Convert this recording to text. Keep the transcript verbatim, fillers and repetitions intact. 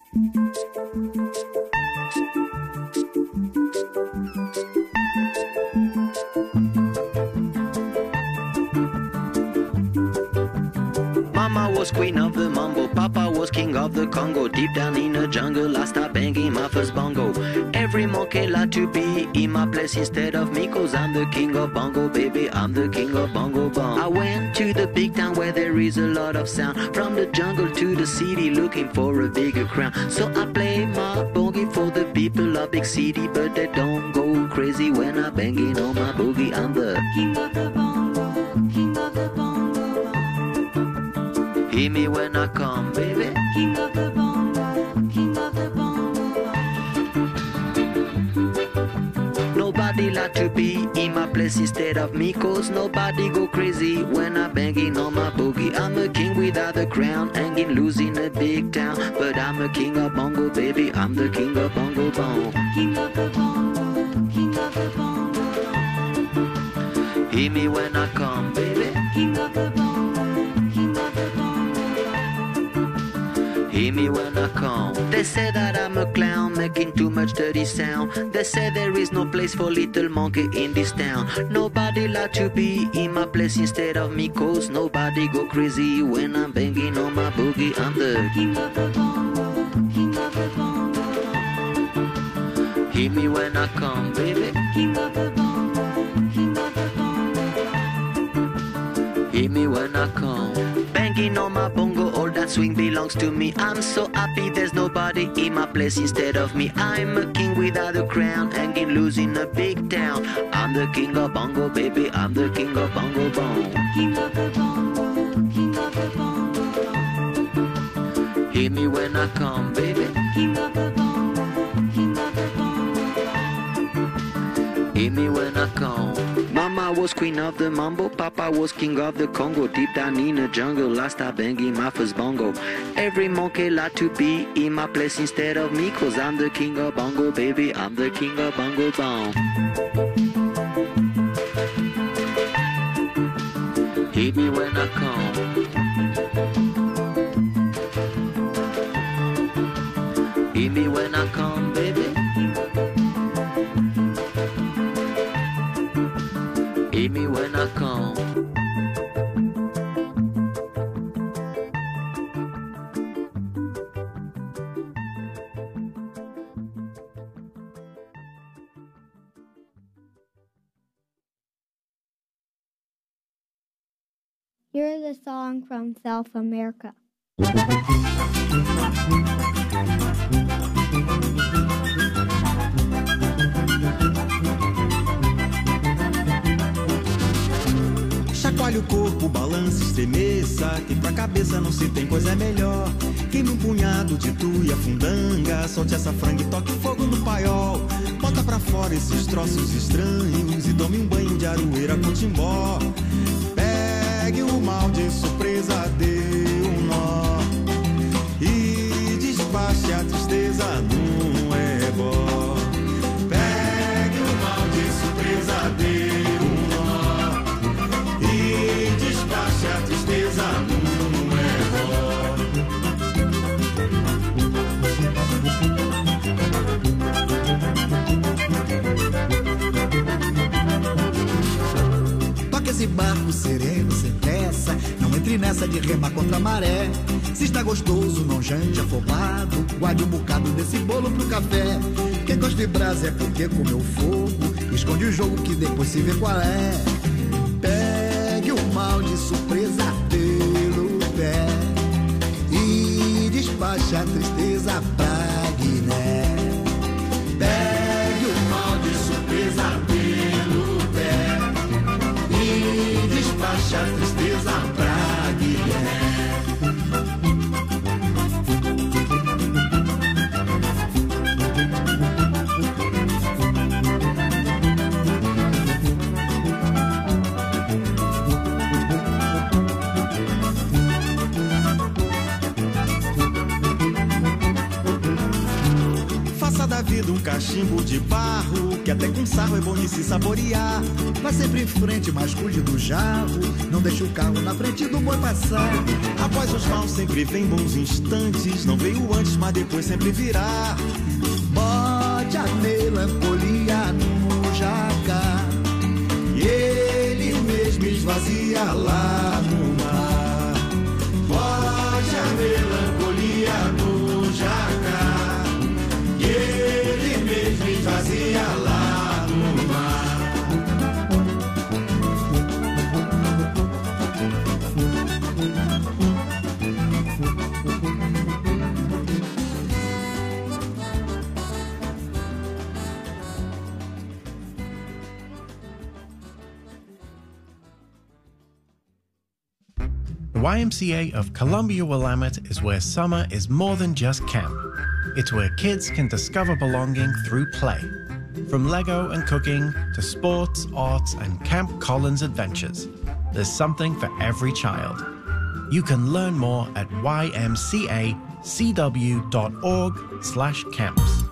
Mama was queen of the mambo, Papa was king of the Congo. Deep down in the jungle, I started banging my first bongo. Every monkey like to be in my place instead of me, cause I'm the king of bongo, baby, I'm the king of bongo bong. I went to the big town where there is a lot of sound, from the jungle to the city looking for a bigger crown. So I play my boogie for the people of big city, but they don't go crazy when I'm banging on my boogie. I'm the king of the bongo, king of the bongo. Hear me when I come, baby. King of the bongo, king of the bongo. Nobody like to be in my place instead of me, cause nobody go crazy when I'm banging on my boogie. I'm a king without a crown, hanging loose in a big town, but I'm a king of bongo, baby, I'm the king of bongo bong. King of the bongo, king of the bongo. Hear me when I come, baby. King of the bongo, king of the bongo. Hear me when I come. They say that I'm a clown, making too much dirty sound. They say there is no place for little monkey in this town. Nobody like to be in my place instead of me, cause nobody go crazy when I'm banging on my boogie. I'm the king of the bongo, king of the bongo. Hear me when I come, baby. King of the bongo, king of the bongo. Hear me when I come. Banging on my bongo, all that swing belongs to me. I'm so happy there's nobody in my place instead of me. I'm a king without a crown, hanging loose in a big town. I'm the king of bongo, baby, I'm the king of bongo bong. King of the bongo, king of the bongo. Hear me when I come, baby. King of the bongo, king of the bongo. Hear me when I come. Mama was queen of the mambo, Papa was king of the Congo. Deep down in the jungle, I started banging my first bongo. Every monkey like to be in my place instead of me, cause I'm the king of bongo, baby, I'm the king of bongo bong. Hear me when I come. Hear me when I come, baby. Hear me when I come. Here's a song from South America. Chacoalhe o corpo, balance, estremeça, que pra cabeça não se tem coisa melhor. Queime um punhado de tuia, fundanga, solte essa franga e toque fogo no paiol. Bota pra fora esses troços estranhos e tome um banho de aroeira com timbó. Pegue o mal de surpresa, dê um nó e despache a tristeza num ebó. Pegue o mal de surpresa, dê um nó e despache a tristeza num ebó. Toque esse barco sereno, sem pressa, não entre nessa de remar contra a maré. Se está gostoso, não jante afobado, guarde um bocado desse bolo pro café. Quem gosta de brasa é porque comeu fogo, esconde o jogo que depois se vê qual é. Pegue o mal de surpresa pelo pé e despache a tristeza pra Guiné. Pegue o mal de surpresa pelo pé e despache a tristeza pra Guiné. faça da vida um cachimbo de barro, que até com sarro é bom de se saborear. Vá sempre em frente, mas cuide do jarro, não deixe o carro na frente do boi passar. Após os maus sempre vem bons instantes, não veio antes, mas depois sempre virá. Bote a melancolia no jacar, e ele mesmo esvazia lá no mar. Bote a melancolia no jacar, e ele mesmo esvazia lá no mar. The Y M C A of Columbia Willamette is where summer is more than just camp. It's where kids can discover belonging through play. From Lego and cooking to sports, arts, and Camp Collins adventures, there's something for every child. You can learn more at y m c a c w dot org slash camps.